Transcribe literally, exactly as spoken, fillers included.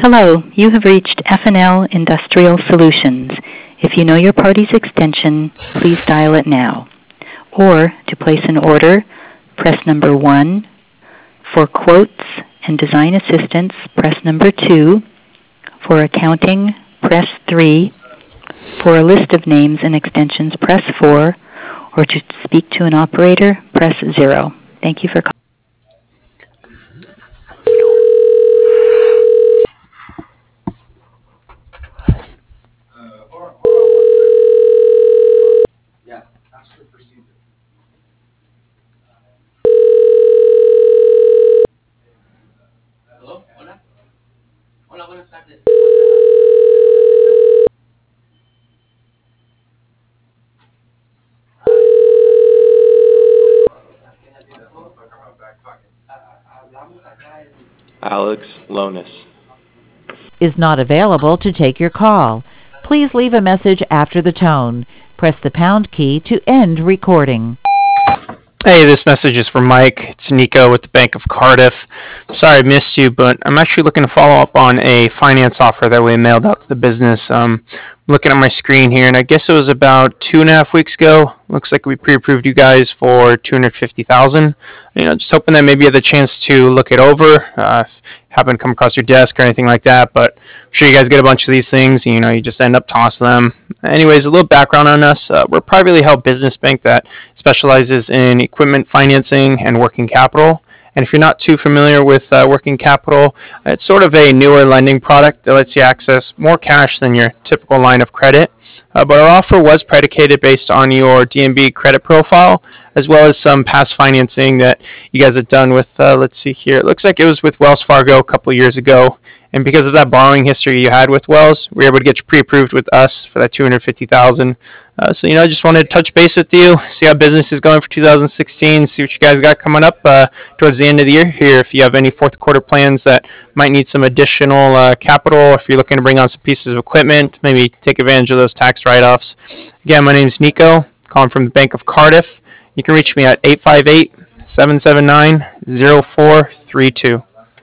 Hello, you have reached F and L Industrial Solutions. If you know your party's extension, please dial it now. Or, to place an order, press number one. For quotes and design assistance, press number two. For accounting, press three. For a list of names and extensions, press four. Or to speak to an operator, press zero. Thank you for calling. Alex Lonis is not available to take your call. Please leave a message after the tone. Press the pound key to end recording. Hey, this message is for Mike. It's Nico with the Bank of Cardiff. Sorry I missed you, but I'm actually looking to follow up on a finance offer that we mailed out to the business. Um, looking at my screen here, and I guess it was about two and a half weeks ago. Looks like we pre-approved you guys for two hundred fifty thousand dollars. You know, just hoping that maybe you had the chance to look it over. Uh, if happen to come across your desk or anything like that, but I'm sure you guys get a bunch of these things, and, you know, you just end up tossing them. Anyways, a little background on us. Uh, we're a privately held business bank that specializes in equipment financing and working capital. And if you're not too familiar with uh, working capital, it's sort of a newer lending product that lets you access more cash than your typical line of credit. Uh, but our offer was predicated based on your D N B credit profile, as well as some past financing that you guys have done with, uh, let's see here, it looks like it was with Wells Fargo a couple of years ago. And because of that borrowing history you had with Wells, we were able to get you pre-approved with us for that two hundred fifty thousand dollars. Uh, so, you know, I just wanted to touch base with you, see how business is going for two thousand sixteen, see what you guys got coming up uh, towards the end of the year here. If you have any fourth quarter plans that might need some additional uh, capital, if you're looking to bring on some pieces of equipment, maybe take advantage of those tax write-offs. Again, my name is Nico, calling from the Bank of Cardiff. You can reach me at eight five eight, seven seven nine, zero four three two.